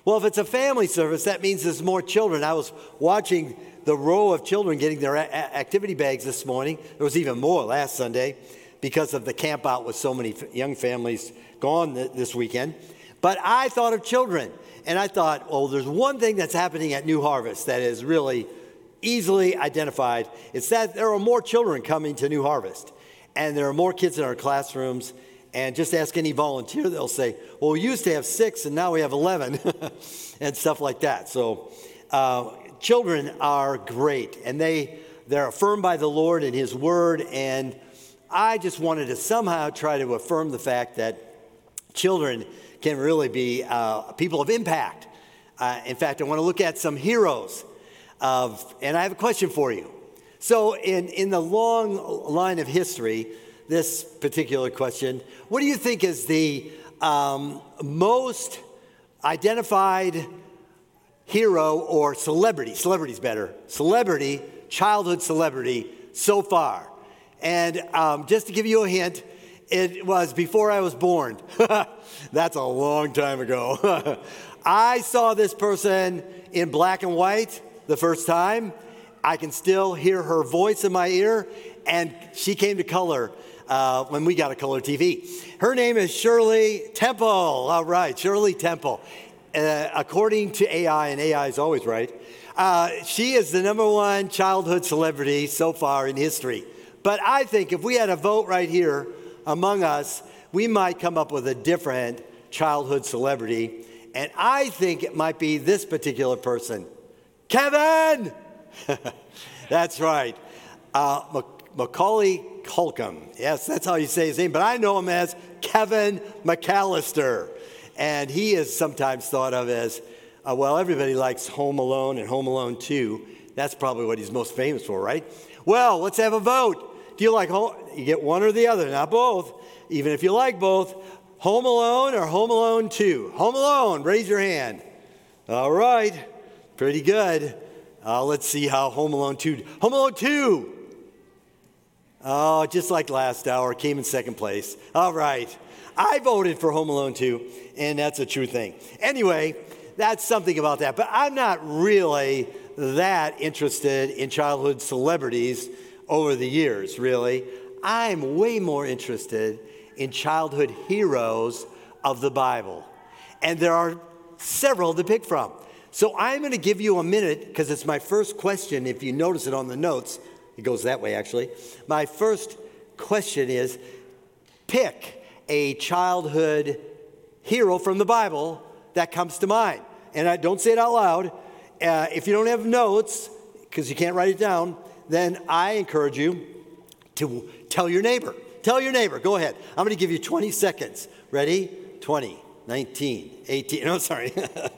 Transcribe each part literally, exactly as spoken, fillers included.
Well, if it's a family service, that means there's more children. I was watching the row of children getting their a- activity bags this morning. There was even more last Sunday because of the camp out with so many f- young families gone th- this weekend. But I thought of children, and I thought, well, there's one thing that's happening at New Harvest that is really easily identified. It's that there are more children coming to New Harvest, and there are more kids in our classrooms. And just ask any volunteer, they'll say, well, we used to have six, and now we have eleven, and stuff like that. So uh, children are great, and they, they're affirmed by the Lord and His Word, and I just wanted to somehow try to affirm the fact that children can really be uh, people of impact. Uh, in fact, I want to look at some heroes, of, and I have a question for you. So in, in the long line of history, this particular question, what do you think is the um, most identified hero or celebrity, celebrity's better, celebrity, childhood celebrity so far? And um, just to give you a hint, it was before I was born. That's a long time ago. I saw this person in black and white the first time. I can still hear her voice in my ear, and she came to color Uh, when we got a color T V. Her name is Shirley Temple. All right, Shirley Temple. Uh, according to A I, and A I is always right, uh, she is the number one childhood celebrity so far in history. But I think if we had a vote right here among us, we might come up with a different childhood celebrity. And I think it might be this particular person. Kevin! That's right. Uh, Mac- Macaulay Culkin. Yes, that's how you say his name, but I know him as Kevin McAllister. And he is sometimes thought of as, uh, well, everybody likes Home Alone and Home Alone two. That's probably what he's most famous for, right? Well, let's have a vote. Do you like home? You get one or the other, not both. Even if you like both, Home Alone or Home Alone two? Home Alone, raise your hand. All right, pretty good. Uh, let's see how Home Alone two, Home Alone two. Oh, just like last hour, came in second place. All right. I voted for Home Alone two, and that's a true thing. Anyway, that's something about that. But I'm not really that interested in childhood celebrities over the years, really. I'm way more interested in childhood heroes of the Bible. And there are several to pick from. So I'm going to give you a minute, because it's my first question, if you notice it on the notes. It goes that way, actually. My first question is, pick a childhood hero from the Bible that comes to mind. And I don't say it out loud. Uh, if you don't have notes, because you can't write it down, then I encourage you to tell your neighbor. Tell your neighbor. Go ahead. I'm going to give you twenty seconds. Ready? twenty, nineteen, eighteen. No, sorry.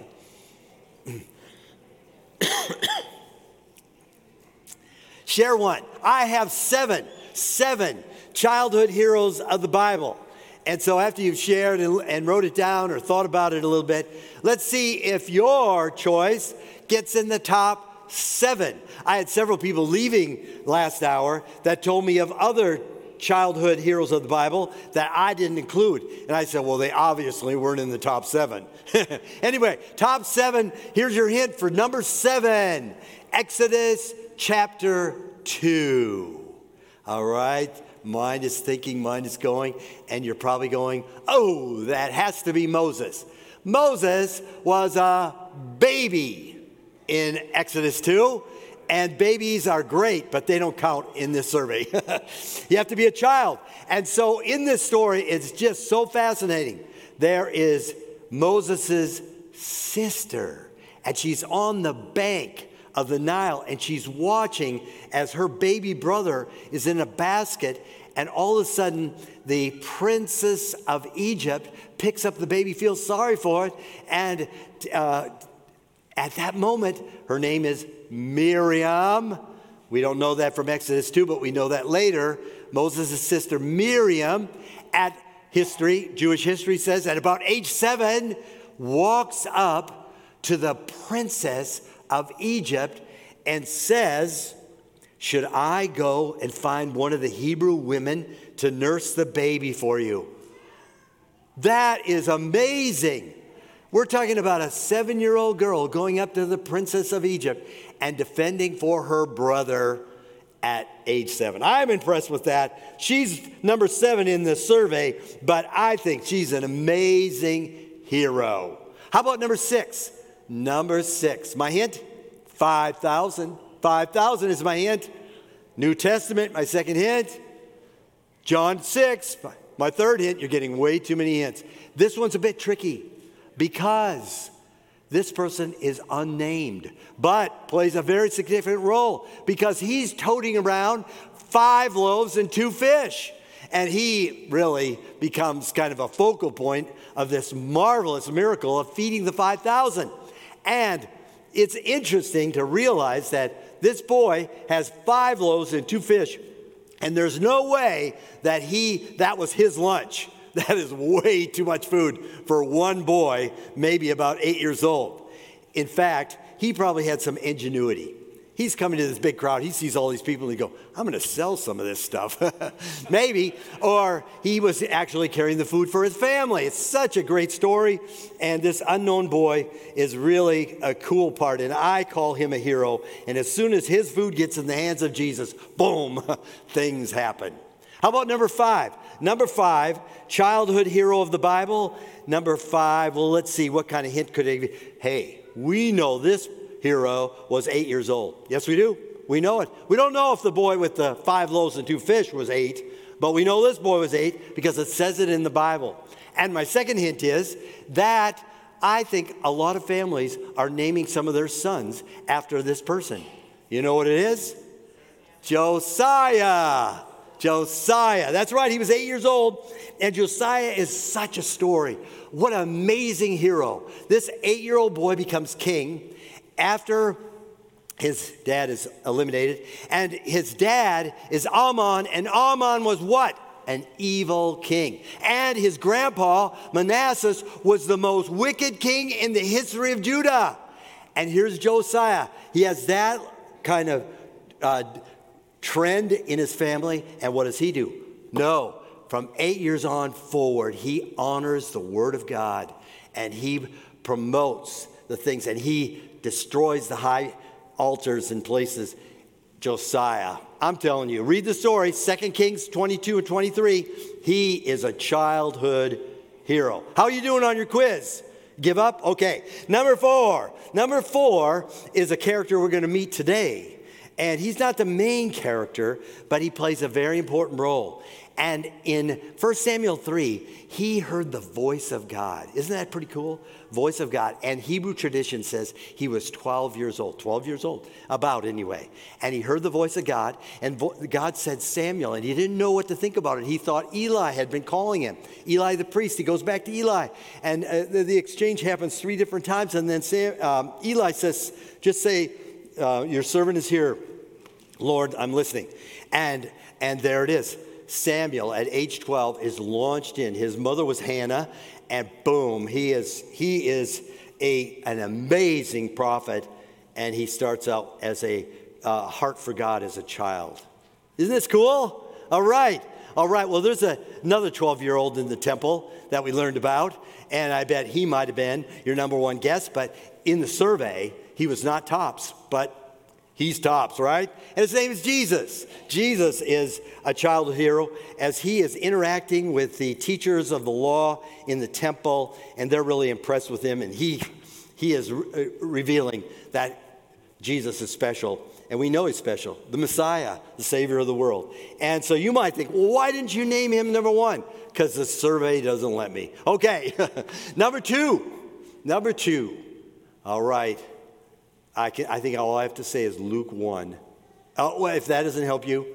Share one. I have seven, seven childhood heroes of the Bible. And so after you've shared and, and wrote it down or thought about it a little bit, let's see if your choice gets in the top seven. I had several people leaving last hour that told me of other childhood heroes of the Bible that I didn't include. And I said, well, they obviously weren't in the top seven. Anyway, top seven, here's your hint for number seven, Exodus chapter two. All right, mind is thinking, mind is going, and you're probably going, oh, that has to be Moses. Moses was a baby in Exodus two, and babies are great, but they don't count in this survey. You have to be a child. And so in this story, it's just so fascinating. There is Moses' sister, and she's on the bank of the Nile, and she's watching as her baby brother is in a basket, and all of a sudden the princess of Egypt picks up the baby, feels sorry for it, and uh, at that moment her name is Miriam. We don't know that from Exodus two, but we know that later. Moses' sister Miriam, at history, Jewish history says, at about age seven, walks up to the princess of Egypt and says, should I go and find one of the Hebrew women to nurse the baby for you? That is amazing. We're talking about a seven-year-old girl going up to the princess of Egypt and defending for her brother at age seven. I'm impressed with that. She's number seven in this survey, but I think she's an amazing hero. How about number six? Number six. My hint? five thousand. five thousand is my hint. New Testament, my second hint. John six, my third hint. You're getting way too many hints. This one's a bit tricky because this person is unnamed, but plays a very significant role because he's toting around five loaves and two fish. And he really becomes kind of a focal point of this marvelous miracle of feeding the five thousand. And it's interesting to realize that this boy has five loaves and two fish, and there's no way that he that was his lunch. That is way too much food for one boy, maybe about eight years old. In fact, he probably had some ingenuity. He's coming to this big crowd. He sees all these people and he goes, I'm going to sell some of this stuff. Maybe. Or he was actually carrying the food for his family. It's such a great story. And this unknown boy is really a cool part. And I call him a hero. And as soon as his food gets in the hands of Jesus, boom, things happen. How about number five? Number five, childhood hero of the Bible. Number five, well, let's see, what kind of hint could it be? Hey, we know this hero was eight years old. Yes, we do. We know it. We don't know if the boy with the five loaves and two fish was eight, but we know this boy was eight because it says it in the Bible. And my second hint is that I think a lot of families are naming some of their sons after this person. You know what it is? Josiah. Josiah. That's right. He was eight years old. And Josiah is such a story. What an amazing hero. This eight-year-old boy becomes king after his dad is eliminated. And his dad is Amon. And Amon was what? An evil king. And his grandpa, Manasseh, was the most wicked king in the history of Judah. And here's Josiah. He has that kind of uh, trend in his family. And what does he do? No. From eight years on forward, he honors the word of God. And he promotes the things. And he destroys the high altars and places. Josiah. I'm telling you, read the story, Second Kings twenty-two and twenty-three. He is a childhood hero. How are you doing on your quiz? Give up? Okay. Number four. Number four is a character we're going to meet today. And he's not the main character, but he plays a very important role. And in First Samuel three, he heard the voice of God. Isn't that pretty cool? Voice of God. And Hebrew tradition says he was twelve years old. twelve years old. About anyway. And he heard the voice of God. And vo- God said Samuel. And he didn't know what to think about it. He thought Eli had been calling him. Eli the priest. He goes back to Eli. And uh, the, the exchange happens three different times. And then Sam, um, Eli says, just say, uh, your servant is here. Lord, I'm listening. And and there it is. Samuel at age twelve is launched in. His mother was Hannah, and boom, he is he is a an amazing prophet, and he starts out as a uh, heart for God as a child. Isn't this cool? All right, all right. Well, there's a, another twelve-year-old in the temple that we learned about, and I bet he might have been your number one guess. But in the survey, he was not tops, but he's tops, right? And his name is Jesus. Jesus is a childhood hero as he is interacting with the teachers of the law in the temple, and they're really impressed with him. And he, he is re- revealing that Jesus is special, and we know he's special. The Messiah, the Savior of the world. And so you might think, well, why didn't you name him number one? Because the survey doesn't let me. Okay, number two. Number two. All right. I, can, I think all I have to say is Luke one. Oh, well, if that doesn't help you,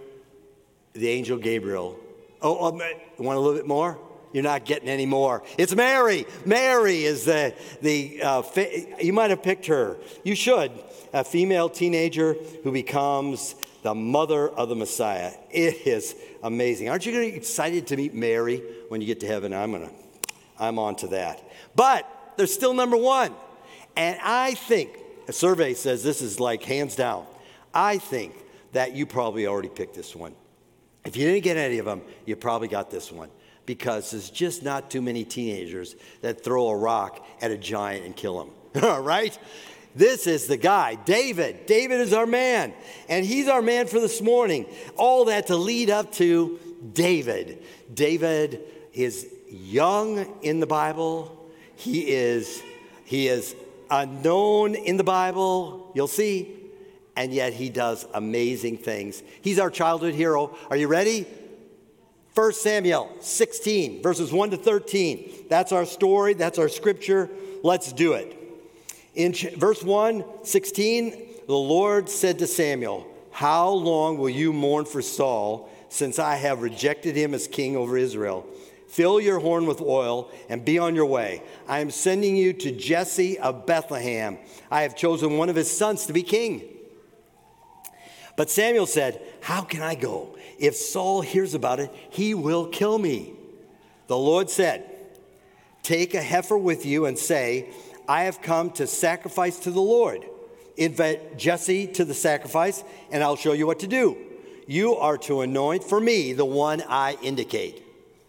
the angel Gabriel. Oh, um, want a little bit more? You're not getting any more. It's Mary. Mary is the, the uh, fa- you might have picked her. You should. A female teenager who becomes the mother of the Messiah. It is amazing. Aren't you going to be excited to meet Mary when you get to heaven? I'm going to, I'm on to that. But there's still number one. And I think, a survey says this is like hands down. I think that you probably already picked this one. If you didn't get any of them, you probably got this one because there's just not too many teenagers that throw a rock at a giant and kill him. All right? This is the guy, David. David is our man, and he's our man for this morning. All that to lead up to David. David is young in the Bible. He is, he is unknown in the Bible, you'll see, and yet he does amazing things. He's our childhood hero. Are you ready? First Samuel sixteen, verses one to thirteen. That's our story. That's our scripture. Let's do it. In verse one, sixteen, the Lord said to Samuel, "How long will you mourn for Saul, since I have rejected him as king over Israel? Fill your horn with oil and be on your way. I am sending you to Jesse of Bethlehem. I have chosen one of his sons to be king." But Samuel said, "How can I go? If Saul hears about it, he will kill me." The Lord said, "Take a heifer with you and say, 'I have come to sacrifice to the Lord.' Invite Jesse to the sacrifice, and I'll show you what to do. You are to anoint for me the one I indicate."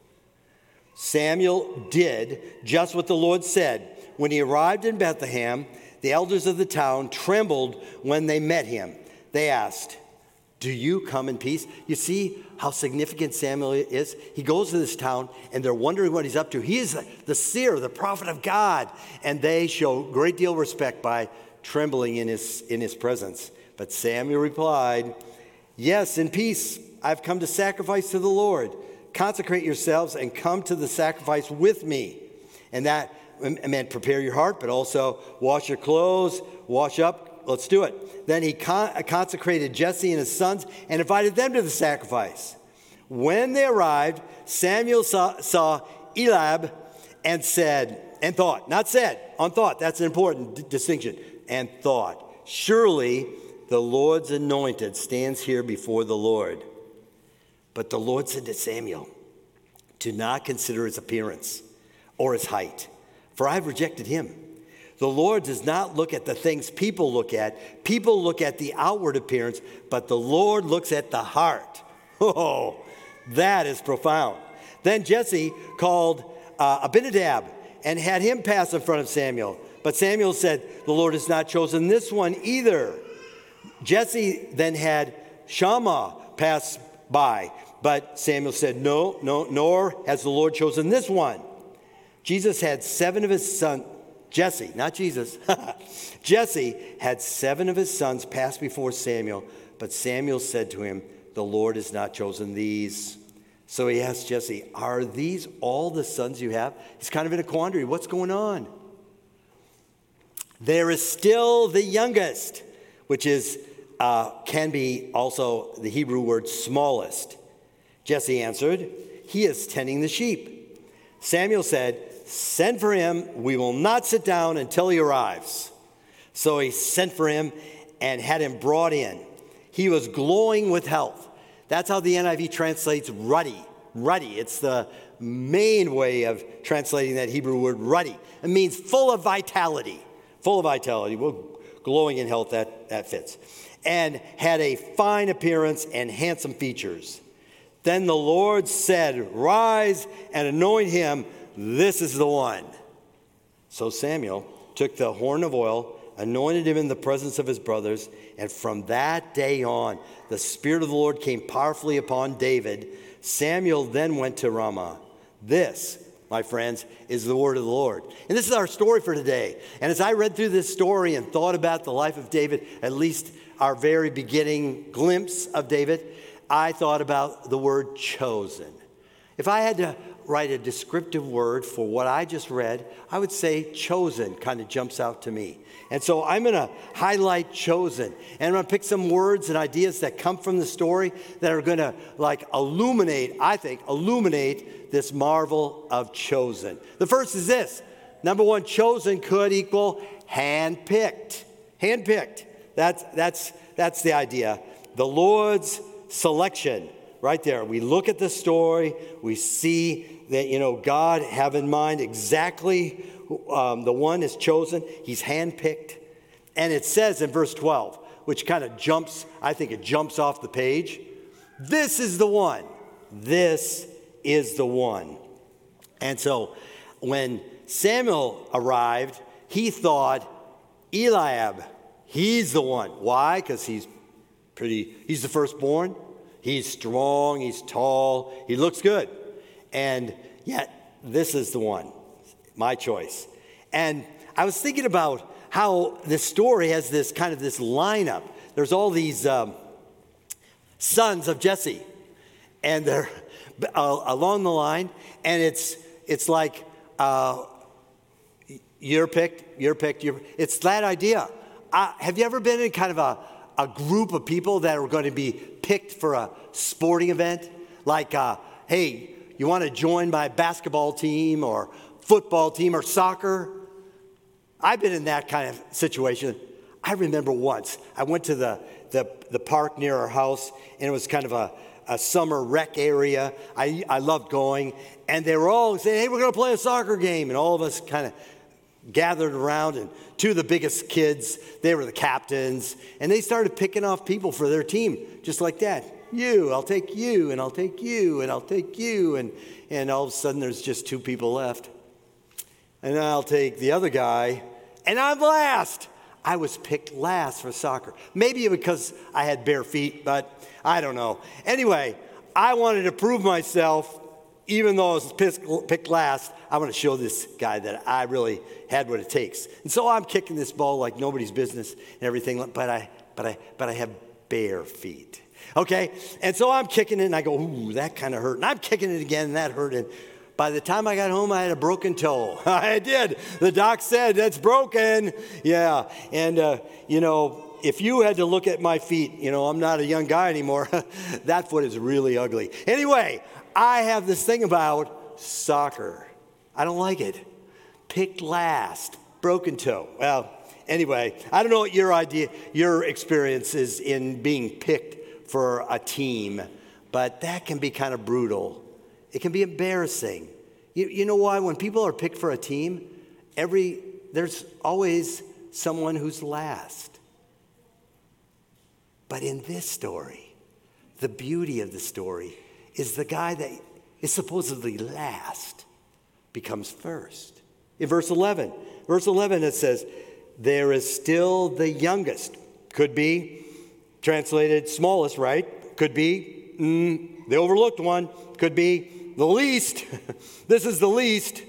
Samuel did just what the Lord said. When he arrived in Bethlehem, the elders of the town trembled when they met him. They asked, "Do you come in peace?" You see how significant Samuel is? He goes to this town, and they're wondering what he's up to. He is the seer, the prophet of God, and they show a great deal of respect by trembling in his, in his presence. But Samuel replied, "Yes, in peace. I've come to sacrifice to the Lord. Consecrate yourselves and come to the sacrifice with me." And that meant prepare your heart, but also wash your clothes, wash up. Let's do it. Then he con- consecrated Jesse and his sons and invited them to the sacrifice. When they arrived, Samuel saw, saw Eliab and said, and thought, not said, on thought, that's an important d- distinction, and thought, "Surely the Lord's anointed stands here before the Lord." But the Lord said to Samuel, "Do not consider his appearance or his height, for I have rejected him. The Lord does not look at the things people look at. People look at the outward appearance, but the Lord looks at the heart." Oh, that is profound. Then Jesse called uh, Abinadab and had him pass in front of Samuel. But Samuel said, "The Lord has not chosen this one either." Jesse then had Shammah pass by. But Samuel said, "No, no, nor has the Lord chosen this one." Jesus had seven of his sons, Jesse, not Jesus. Jesse had seven of his sons pass before Samuel, but Samuel said to him, "The Lord has not chosen these." So he asked Jesse, "Are these all the sons you have?" He's kind of in a quandary. What's going on? "There is still the youngest," which is uh, can be also the Hebrew word smallest. Jesse answered, "He is tending the sheep." Samuel said, "Send for him. We will not sit down until he arrives." So he sent for him and had him brought in. He was glowing with health. That's how the N I V translates ruddy. Ruddy. It's the main way of translating that Hebrew word ruddy. It means full of vitality. Full of vitality. Well, glowing in health, that, that fits. And had a fine appearance and handsome features. Then the Lord said, "Rise and anoint him. This is the one." So Samuel took the horn of oil, anointed him in the presence of his brothers, and from that day on, the Spirit of the Lord came powerfully upon David. Samuel then went to Ramah. This, my friends, is the word of the Lord. And this is our story for today. And as I read through this story and thought about the life of David, at least our very beginning glimpse of David, I thought about the word chosen. If I had to write a descriptive word for what I just read, I would say chosen kind of jumps out to me. And so I'm going to highlight chosen. And I'm going to pick some words and ideas that come from the story that are going to like illuminate, I think, illuminate this marvel of chosen. The first is this. Number one, chosen could equal handpicked. Handpicked. That's, that's, that's the idea. The Lord's selection. Right there. We look at the story. We see that, you know, God have in mind exactly um, the one is chosen. He's handpicked. And it says in verse twelve, which kind of jumps, I think it jumps off the page. This is the one. This is the one. And so when Samuel arrived, he thought Eliab, he's the one. Why? Because he's pretty, he's the firstborn. He's strong, he's tall, he looks good. And yet, this is the one, my choice. And I was thinking about how this story has this kind of this lineup. There's all these um, sons of Jesse, and they're uh, along the line, and it's it's like uh, you're picked, you're picked, you're. It's that idea. Uh, have you ever been in kind of a a group of people that are going to be picked for a sporting event? Like, uh, hey, you want to join my basketball team or football team or soccer? I've been in that kind of situation. I remember once I went to the, the, the park near our house, and it was kind of a, a summer rec area. I, I loved going, and they were all saying, hey, we're going to play a soccer game. And all of us kind of gathered around, and two of the biggest kids, they were the captains, and they started picking off people for their team, just like that. You, I'll take you, and I'll take you, and I'll take you, and, and all of a sudden there's just two people left. And I'll take the other guy, and I'm last. I was picked last for soccer. Maybe because I had bare feet, but I don't know. Anyway, I wanted to prove myself. Even though I was picked last, I want to show this guy that I really had what it takes. And so I'm kicking this ball like nobody's business and everything, but I, but I, but I have bare feet. Okay, and so I'm kicking it, and I go, ooh, that kind of hurt. And I'm kicking it again, and that hurt. And by the time I got home, I had a broken toe. I did. The doc said that's broken. Yeah, and uh, you know. If you had to look at my feet, you know, I'm not a young guy anymore. That foot is really ugly. Anyway, I have this thing about soccer. I don't like it. Picked last, broken toe. Well, anyway, I don't know what your idea, your experience is in being picked for a team, but that can be kind of brutal. It can be embarrassing. You, you know why? When people are picked for a team, every there's always someone who's last. But in this story, the beauty of the story is the guy that is supposedly last becomes first. In verse eleven, verse eleven it says, there is still the youngest. Could be translated smallest, right? Could be mm, the overlooked one. Could be the least. This is the least.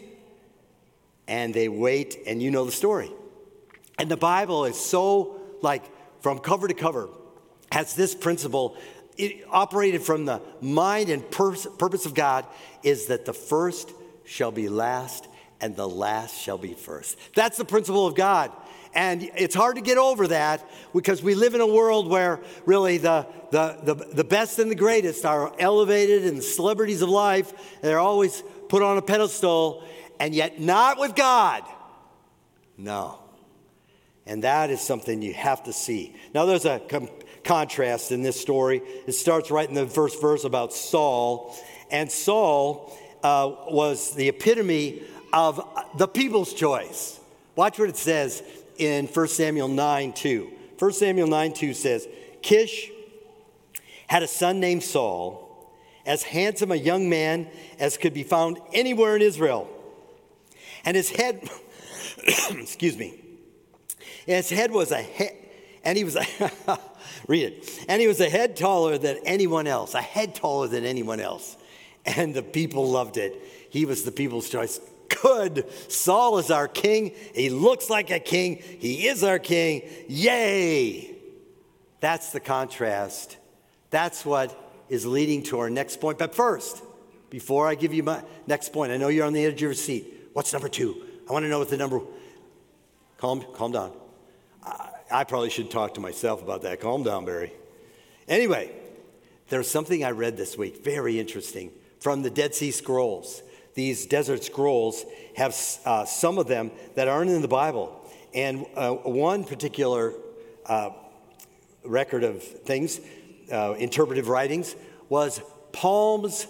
And they wait, and you know the story. And the Bible is so, like, from cover to cover, has this principle. It operated from the mind and pers- purpose of God, is that the first shall be last and the last shall be first. That's the principle of God. And it's hard to get over that because we live in a world where really the, the, the, the best and the greatest are elevated, and the celebrities of life, they're always put on a pedestal, and yet not with God. No. And that is something you have to see. Now there's a com- contrast in this story. It starts right in the first verse about Saul. And Saul uh, was the epitome of the people's choice. Watch what it says in First Samuel nine two. First Samuel nine two says, Kish had a son named Saul, as handsome a young man as could be found anywhere in Israel. And his head, excuse me, and his head was a head, and he was a, read it, and he was a head taller than anyone else, a head taller than anyone else. And the people loved it. He was the people's choice. Good. Saul is our king. He looks like a king. He is our king. Yay. That's the contrast. That's what is leading to our next point. But first, before I give you my next point, I know you're on the edge of your seat. What's number two? I want to know what the number. Calm, calm down. I, I probably should talk to myself about that. Calm down, Barry. Anyway, there's something I read this week, very interesting, from the Dead Sea Scrolls. These desert scrolls have uh, some of them that aren't in the Bible. And uh, one particular uh, record of things, uh, interpretive writings, was Palms,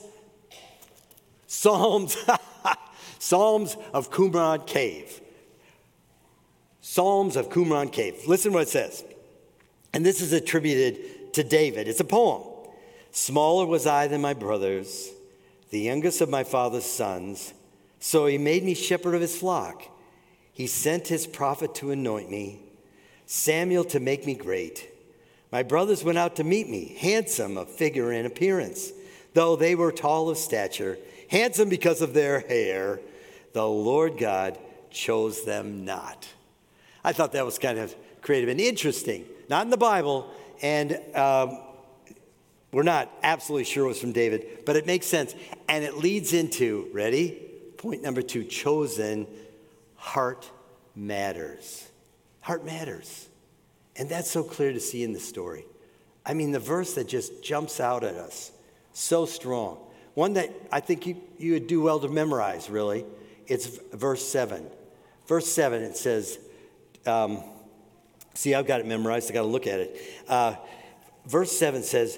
Psalms, Psalms of Qumran Cave. Psalms of Qumran Cave. Listen what it says. And this is attributed to David. It's a poem. Smaller was I than my brothers, the youngest of my father's sons. So he made me shepherd of his flock. He sent his prophet to anoint me, Samuel to make me great. My brothers went out to meet me, handsome of figure and appearance, though they were tall of stature, handsome because of their hair. The Lord God chose them not. I thought that was kind of creative and interesting. Not in the Bible, and um, we're not absolutely sure it was from David, but it makes sense. And it leads into, ready? Point number two, chosen. Heart matters. Heart matters. And that's so clear to see in the story. I mean, the verse that just jumps out at us, so strong. One that I think you, you would do well to memorize, really. It's verse seven. Verse seven, it says, um, see, I've got it memorized. I got to look at it. Uh, verse seven says,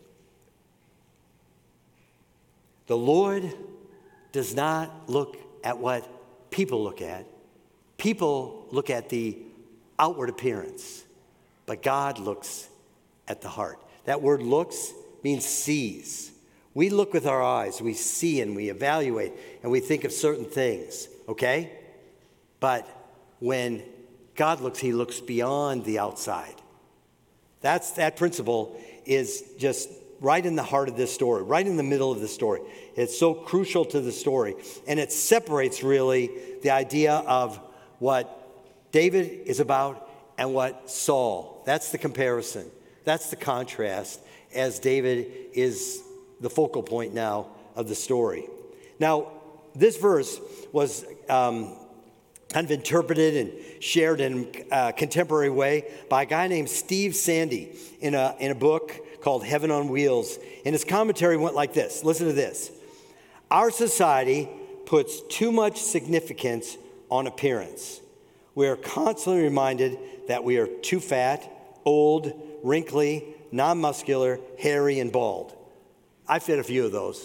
the Lord does not look at what people look at. People look at the outward appearance, but God looks at the heart. That word looks means sees. We look with our eyes, we see and we evaluate and we think of certain things, okay? But when God looks, he looks beyond the outside. That's, that principle is just right in the heart of this story, right in the middle of the story. It's so crucial to the story. And it separates really the idea of what David is about and what Saul. That's the comparison. That's the contrast as David is the focal point now of the story. Now, this verse was um, kind of interpreted and shared in a contemporary way by a guy named Steve Sandy in a, in a book called Heaven on Wheels. And his commentary went like this. Listen to this. Our society puts too much significance on appearance. We are constantly reminded that we are too fat, old, wrinkly, non-muscular, hairy, and bald. I fit a few of those.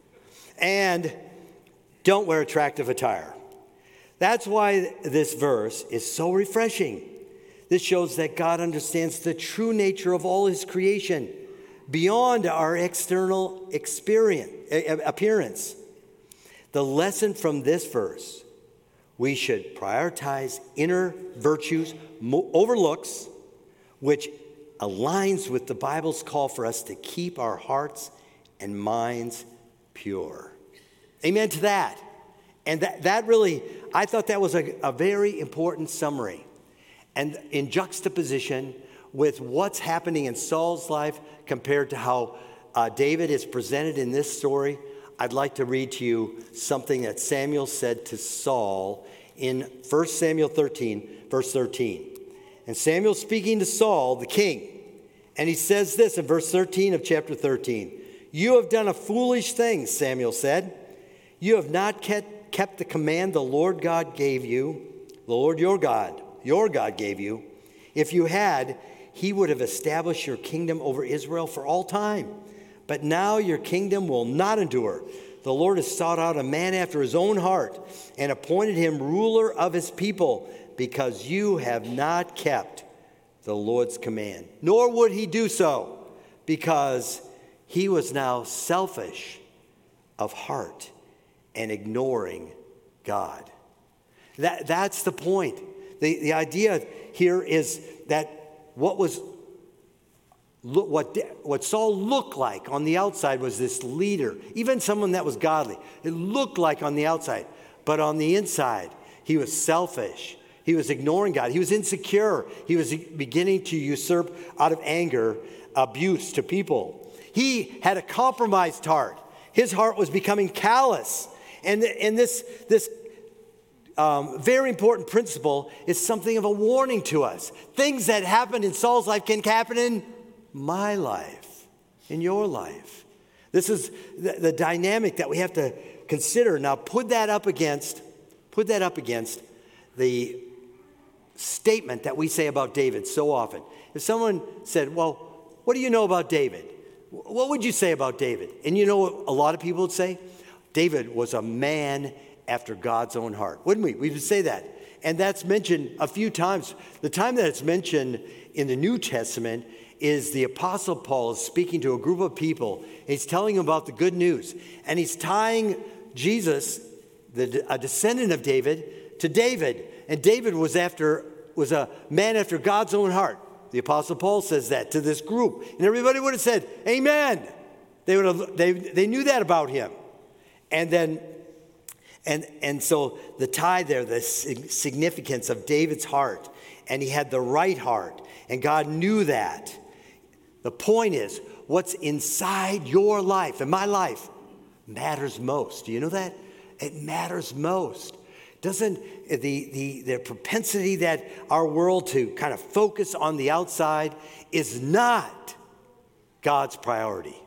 And don't wear attractive attire. That's why this verse is so refreshing. This shows that God understands the true nature of all his creation beyond our external experience, appearance. The lesson from this verse, we should prioritize inner virtues over looks, which aligns with the Bible's call for us to keep our hearts and minds pure. Amen to that. And that, that really, I thought that was a, a very important summary. And in juxtaposition with what's happening in Saul's life compared to how uh, David is presented in this story, I'd like to read to you something that Samuel said to Saul in First Samuel thirteen, verse thirteen. And Samuel speaking to Saul, the king, and he says this in verse thirteen of chapter thirteen. You have done a foolish thing, Samuel said. You have not kept, kept the command the Lord God gave you, the Lord your God, your God gave you. If you had, he would have established your kingdom over Israel for all time. But now your kingdom will not endure. The Lord has sought out a man after his own heart and appointed him ruler of his people because you have not kept the Lord's command. Nor would he do so because he was now selfish of heart and ignoring God. That, that's the point. The, the idea here is that what was Look, what, what Saul looked like on the outside was this leader, even someone that was godly. It looked like on the outside, but on the inside, he was selfish. He was ignoring God. He was insecure. He was beginning to usurp out of anger abuse to people. He had a compromised heart. His heart was becoming callous. And, and this, this um, very important principle is something of a warning to us. Things that happened in Saul's life can happen in my life, in your life. This is the, the dynamic that we have to consider. Now put that up against, put that up against the statement that we say about David so often. If someone said, well, what do you know about David? What would you say about David? And you know what a lot of people would say? David was a man after God's own heart. Wouldn't we? We would say that. And that's mentioned a few times. The time that it's mentioned in the New Testament is the Apostle Paul is speaking to a group of people. He's telling them about the good news. And he's tying Jesus, the, a descendant of David, to David. And David was after was a man after God's own heart. The Apostle Paul says that to this group. And everybody would have said, amen. They would have, they, they knew that about him. And then, and, and so the tie there, the significance of David's heart, and he had the right heart, and God knew that. The point is, what's inside your life and my life matters most. Do you know that? It matters most. Doesn't the, the, the propensity that our world to kind of focus on the outside is not God's priority.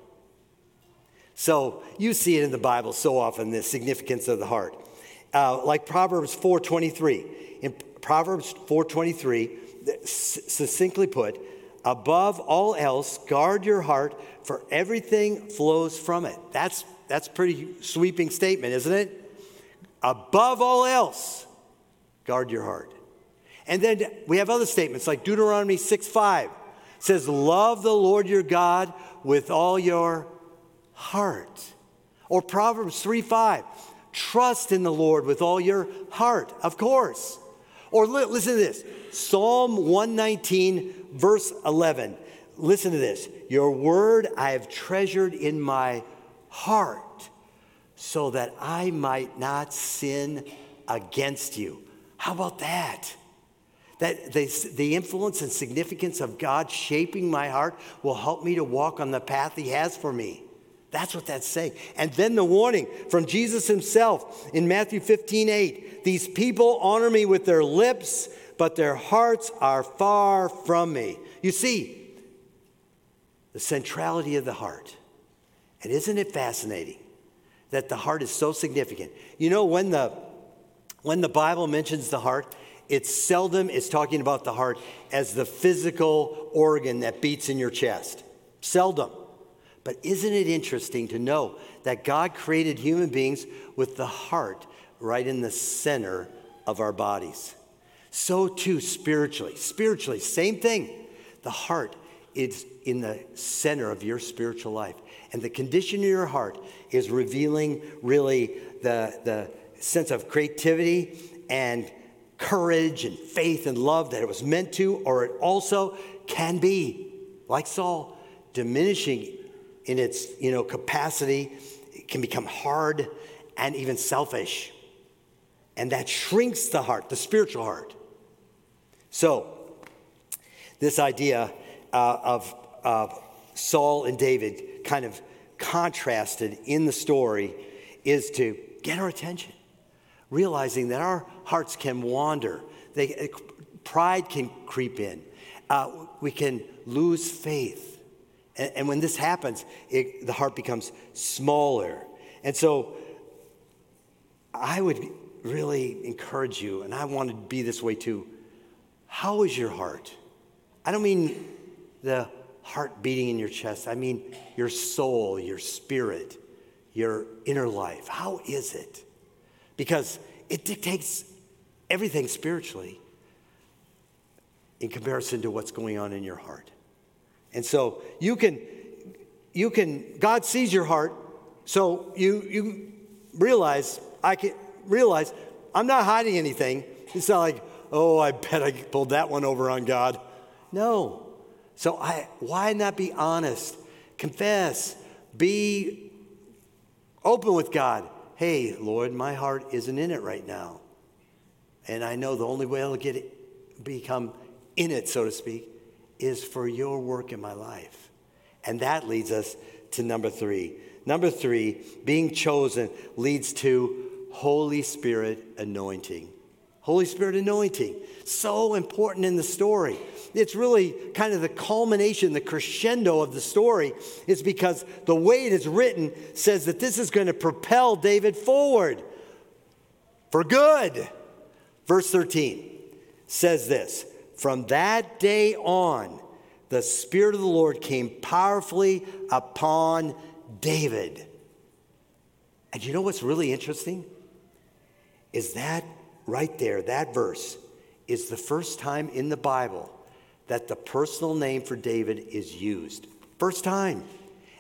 So you see it in the Bible so often, the significance of the heart. Uh, like Proverbs four twenty-three. In Proverbs four twenty-three, succinctly put, above all else, guard your heart, for everything flows from it. That's that's a pretty sweeping statement, isn't it? Above all else, guard your heart. And then we have other statements like Deuteronomy six five says, love the Lord your God with all your heart. Or Proverbs three five, trust in the Lord with all your heart, of course. Or li- listen to this, Psalm one nineteen, verse eleven. Listen to this. Your word I have treasured in my heart, so that I might not sin against you. How about that? That the, the influence and significance of God shaping my heart will help me to walk on the path he has for me. That's what that's saying. And then the warning from Jesus himself in Matthew fifteen eight. These people honor me with their lips, but their hearts are far from me. You see, the centrality of the heart. And isn't it fascinating that the heart is so significant? You know, when the when the Bible mentions the heart, it's seldom is talking about the heart as the physical organ that beats in your chest. Seldom. But isn't it interesting to know that God created human beings with the heart right in the center of our bodies? So too spiritually. Spiritually, same thing. The heart is in the center of your spiritual life. And the condition of your heart is revealing really the, the sense of creativity and courage and faith and love that it was meant to, or it also can be, like Saul, diminishing in its, you know, capacity. It can become hard and even selfish. And that shrinks the heart, the spiritual heart. So, this idea uh, of, of Saul and David kind of contrasted in the story is to get our attention, realizing that our hearts can wander. They, pride can creep in. Uh, we can lose faith. And, and when this happens, it, the heart becomes smaller. And so I would really encourage you, and I want to be this way too. How is your heart? I don't mean the heart beating in your chest. I mean your soul, your spirit, your inner life. How is it? Because it dictates everything spiritually in comparison to what's going on in your heart. And so you can, you can, God sees your heart, so you you realize, I can realize I'm not hiding anything. It's not like, oh, I bet I pulled that one over on God. No. So I, why not be honest? Confess. Be open with God. Hey, Lord, my heart isn't in it right now. And I know the only way I'll get it, become in it, so to speak, is for your work in my life. And that leads us to number three. Number three, being chosen leads to Holy Spirit anointing. Holy Spirit anointing. So important in the story. It's really kind of the culmination, the crescendo of the story, is because the way it is written says that this is going to propel David forward for good. Verse thirteen says this, from that day on, the Spirit of the Lord came powerfully upon David. And you know what's really interesting? Is that right there, that verse, is the first time in the Bible that the personal name for David is used. First time.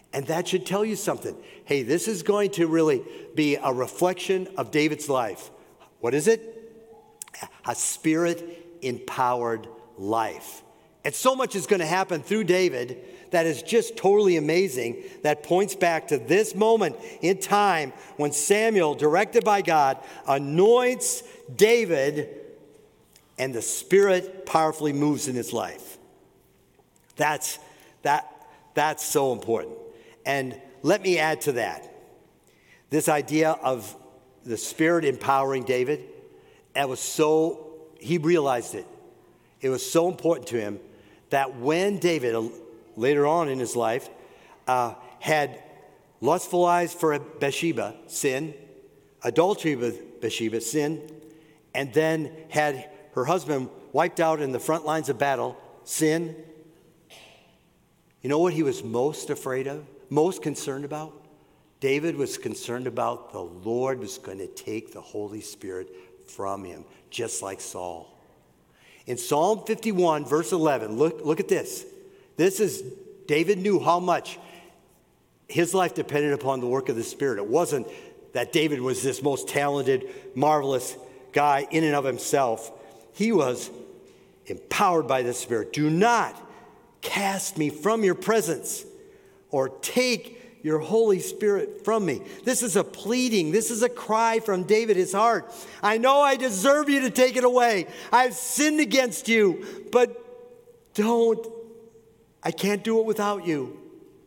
And that should tell you something. Hey, this is going to really be a reflection of David's life. What is it? A spirit-empowered life. And so much is going to happen through David that is just totally amazing, that points back to this moment in time when Samuel, directed by God, anoints David, and the Spirit powerfully moves in his life. That's, that, that's so important. And let me add to that. This idea of the Spirit empowering David, that was so, he realized it. It was so important to him that when David, later on in his life, uh, had lustful eyes for Bathsheba, sin, adultery with Bathsheba, sin, and then had her husband wiped out in the front lines of battle, sin. You know what he was most afraid of, most concerned about? David was concerned about the Lord was going to take the Holy Spirit from him, just like Saul. In Psalm fifty-one, verse eleven, look, look at this. This is, David knew how much his life depended upon the work of the Spirit. It wasn't that David was this most talented, marvelous guy in and of himself. He was empowered by the Spirit. Do not cast me from your presence or take your Holy Spirit from me. This is a pleading. This is a cry from David, his heart. I know I deserve you to take it away. I've sinned against you, but don't. I can't do it without you.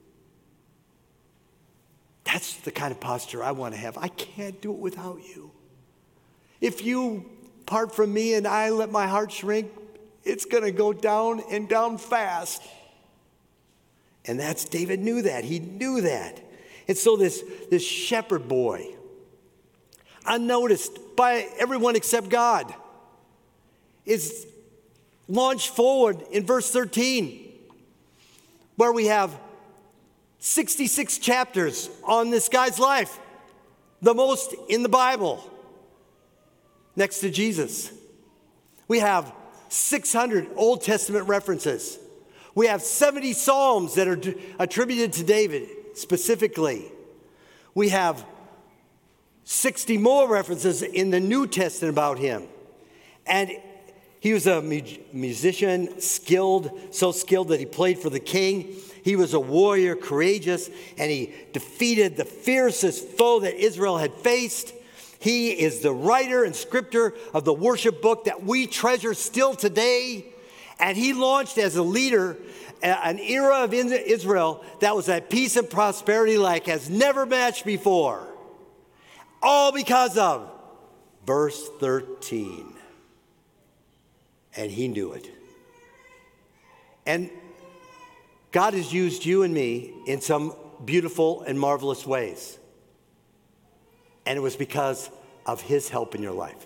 That's the kind of posture I want to have. I can't do it without you. If you part from me and I let my heart shrink, it's going to go down and down fast. And that's, David knew that. He knew that. And so this, this shepherd boy, unnoticed by everyone except God, is launched forward in verse thirteen, where we have sixty-six chapters on this guy's life, the most in the Bible, next to Jesus. We have six hundred Old Testament references. We have seventy Psalms that are attributed to David specifically. We have sixty more references in the New Testament about him. And he was a mu- musician, skilled, so skilled that he played for the king. He was a warrior, courageous, and he defeated the fiercest foe that Israel had faced. He is the writer and scripter of the worship book that we treasure still today. And he launched as a leader an era of Israel that was at peace and prosperity like has never matched before. All because of verse thirteen. And he knew it. And God has used you and me in some beautiful and marvelous ways. And it was because of his help in your life.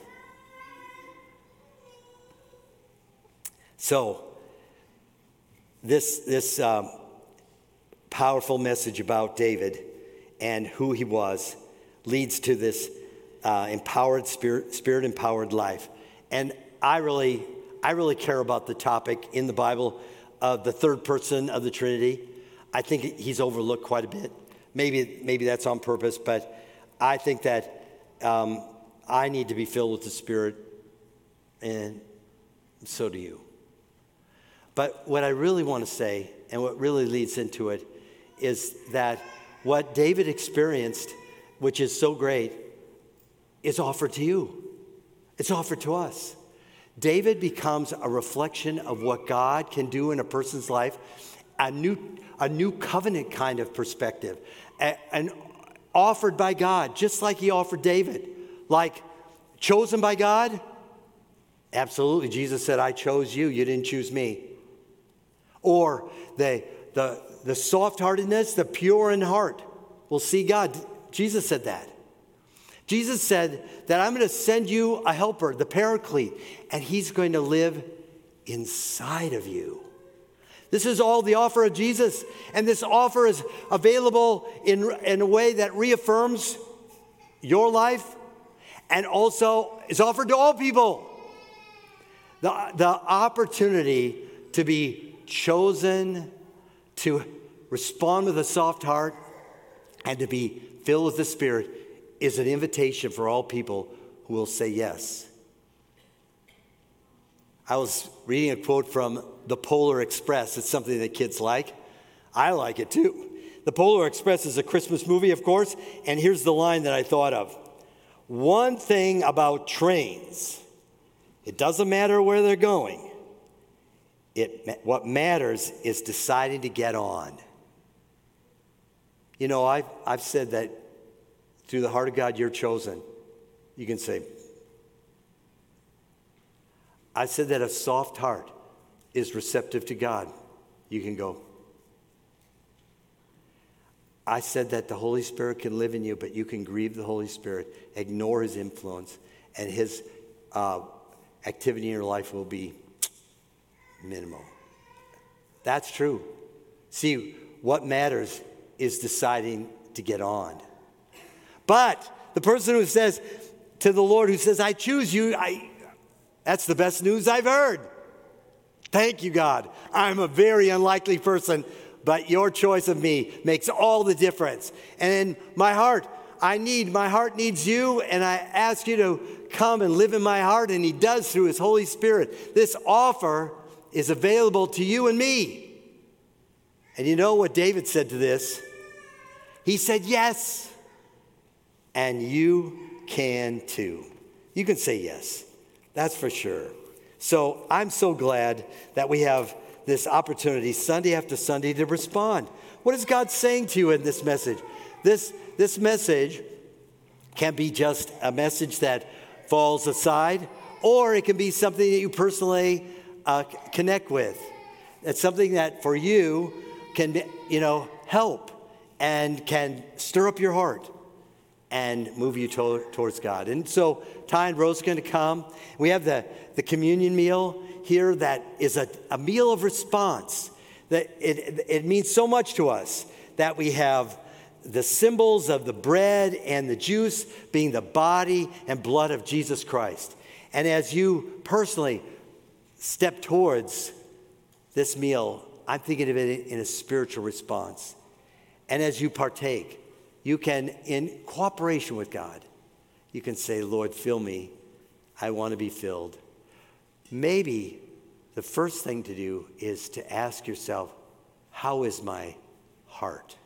So, this, this um, powerful message about David and who he was leads to this uh, empowered, spirit, spirit-empowered life. And I really, I really care about the topic in the Bible of the third person of the Trinity. I think he's overlooked quite a bit. Maybe, maybe that's on purpose, but I think that um, I need to be filled with the Spirit, and so do you. But what I really want to say, and what really leads into it, is that what David experienced, which is so great, is offered to you. It's offered to us. David becomes a reflection of what God can do in a person's life, a new, a new covenant kind of perspective, and offered by God, just like he offered David. Like, chosen by God? Absolutely. Jesus said, I chose you. You didn't choose me. Or the, the, the soft-heartedness, the pure in heart will see God. Jesus said that. Jesus said that I'm going to send you a helper, the Paraclete, and he's going to live inside of you. This is all the offer of Jesus, and this offer is available in, in a way that reaffirms your life and also is offered to all people. The, the opportunity to be chosen, to, respond with a soft heart and to be filled with the Spirit is an invitation for all people who will say yes. I was reading a quote from the Polar Express. It's something that kids like. I like it too. The Polar Express is a Christmas movie, of course, and here's the line that I thought of. One thing about trains, it doesn't matter where they're going. It, what matters is deciding to get on. You know, I've, I've said that through the heart of God, you're chosen. You can say, I said that a soft heart is receptive to God. You can go. I said that the Holy Spirit can live in you, but you can grieve the Holy Spirit, ignore his influence, and his uh, activity in your life will be minimal. That's true. See, what matters is deciding to get on. But the person who says to the Lord, who says, I choose you, I, that's the best news I've heard. Thank you, God. I'm a very unlikely person, but your choice of me makes all the difference. And in my heart, I need, my heart needs you, and I ask you to come and live in my heart, and he does through his Holy Spirit. This offer is available to you and me. And you know what David said to this? He said, yes, and you can too. You can say yes. That's for sure. So I'm so glad that we have this opportunity Sunday after Sunday to respond. What is God saying to you in this message? This, this message can be just a message that falls aside, or it can be something that you personally uh, connect with. It's something that for you can, you know, help and can stir up your heart and move you to, towards God. And so Ty and Rose are going to come. We have the, the communion meal here that is a, a meal of response. That it, it means so much to us that we have the symbols of the bread and the juice being the body and blood of Jesus Christ. And as you personally step towards this meal, I'm thinking of it in a spiritual response. And as you partake, you can, in cooperation with God, you can say, Lord, fill me. I want to be filled. Maybe the first thing to do is to ask yourself, how is my heart?